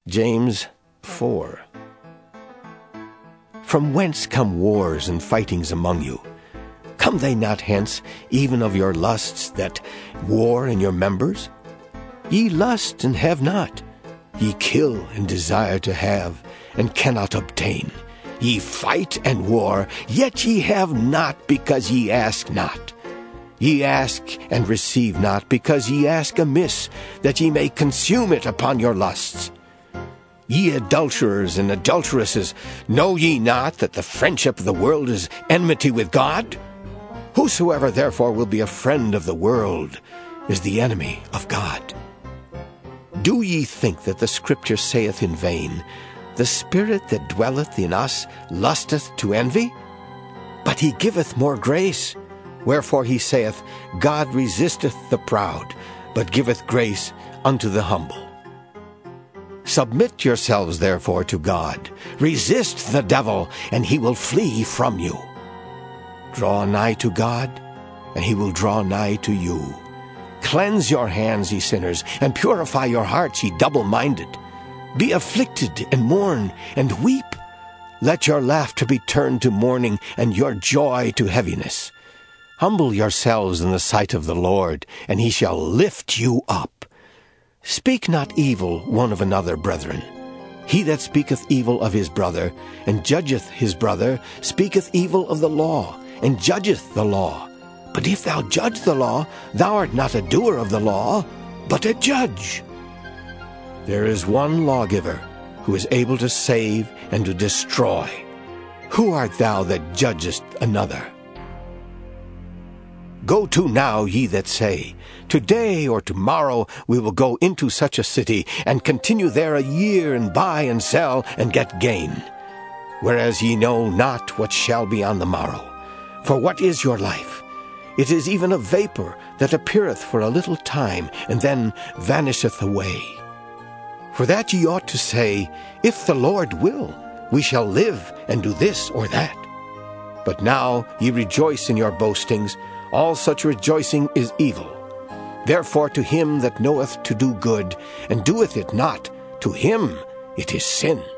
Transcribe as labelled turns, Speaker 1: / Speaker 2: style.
Speaker 1: James 4. From whence come wars and fightings among you? Come they not hence, even of your lusts that war in your members? Ye lust and have not. Ye kill and desire to have, and cannot obtain. Ye fight and war, yet ye have not, because ye ask not. Ye ask and receive not, because ye ask amiss, that ye may consume it upon your lusts. Ye adulterers and adulteresses, know ye not that the friendship of the world is enmity with God? Whosoever therefore will be a friend of the world is the enemy of God. Do ye think that the Scripture saith in vain, The Spirit that dwelleth in us lusteth to envy? But he giveth more grace. Wherefore he saith, God resisteth the proud, but giveth grace unto the humble. Submit yourselves therefore to God. Resist the devil, and he will flee from you. Draw nigh to God, and he will draw nigh to you. Cleanse your hands, ye sinners, and purify your hearts, ye double-minded. Be afflicted, and mourn, and weep. Let your laughter be turned to mourning, and your joy to heaviness. Humble yourselves in the sight of the Lord, and he shall lift you up. Speak not evil one of another, brethren. He that speaketh evil of his brother, and judgeth his brother, speaketh evil of the law, and judgeth the law. But if thou judge the law, thou art not a doer of the law, but a judge. There is one lawgiver, who is able to save and to destroy. Who art thou that judgest another? Go to now, ye that say, Today or tomorrow we will go into such a city, and continue there a year, and buy and sell, and get gain. Whereas ye know not what shall be on the morrow. For what is your life? It is even a vapor that appeareth for a little time, and then vanisheth away. For that ye ought to say, If the Lord will, we shall live and do this or that. But now ye rejoice in your boastings. All such rejoicing is evil. Therefore to him that knoweth to do good, and doeth it not, to him it is sin.